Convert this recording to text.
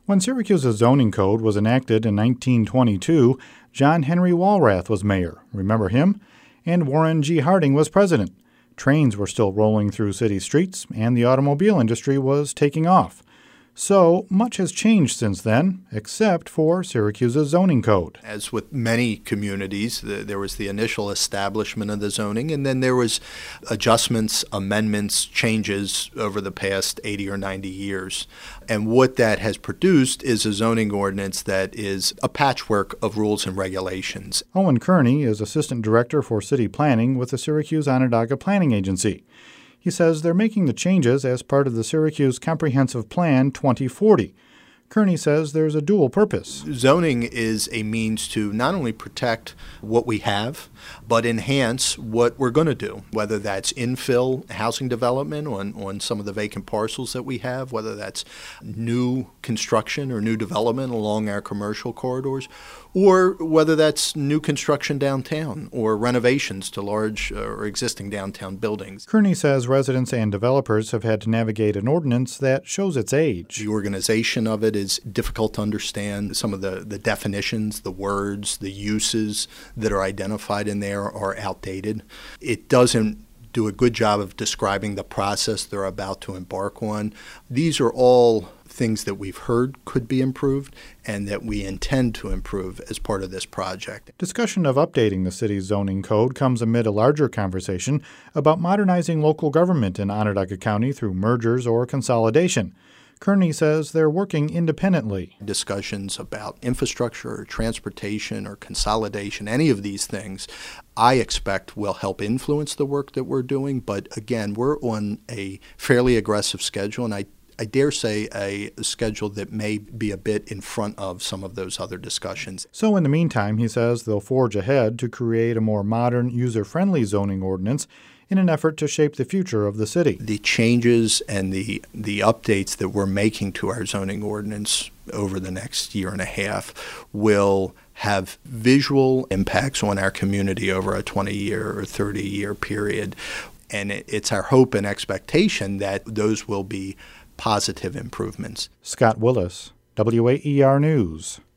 When Syracuse's zoning code was enacted in 1922, John Henry Walrath was mayor. Remember him? And Warren G. Harding was president. Trains were still rolling through city streets, and the automobile industry was taking off. So much has changed since then, except for Syracuse's zoning code. As with many communities, there was the initial establishment of the zoning, and then there was adjustments, amendments, changes over the past 80 or 90 years. And what that has produced is a zoning ordinance that is a patchwork of rules and regulations. Owen Kearney is Assistant Director for City Planning with the Syracuse Onondaga Planning Agency. He says they're making the changes as part of the Syracuse Comprehensive Plan 2040. Kearney says there's a dual purpose. Zoning is a means to not only protect what we have, but enhance what we're going to do, whether that's infill housing development on some of the vacant parcels that we have, whether that's new construction or new development along our commercial corridors, or whether that's new construction downtown or renovations to large or existing downtown buildings. Kearney says residents and developers have had to navigate an ordinance that shows its age. The organization of it is difficult to understand. Some of the definitions, the words, the uses that are identified in there are outdated. It doesn't do a good job of describing the process they're about to embark on. These are all things that we've heard could be improved and that we intend to improve as part of this project. Discussion of updating the city's zoning code comes amid a larger conversation about modernizing local government in Onondaga County through mergers or consolidation. Kearney says they're working independently. Discussions about infrastructure or transportation or consolidation, any of these things, I expect will help influence the work that we're doing. But again, we're on a fairly aggressive schedule, and I dare say a schedule that may be a bit in front of some of those other discussions. So in the meantime, he says they'll forge ahead to create a more modern, user-friendly zoning ordinance in an effort to shape the future of the city. The changes and the updates that we're making to our zoning ordinance over the next year and a half will have visual impacts on our community over a 20-year or 30-year period. And it's our hope and expectation that those will be positive improvements. Scott Willis, WAER News.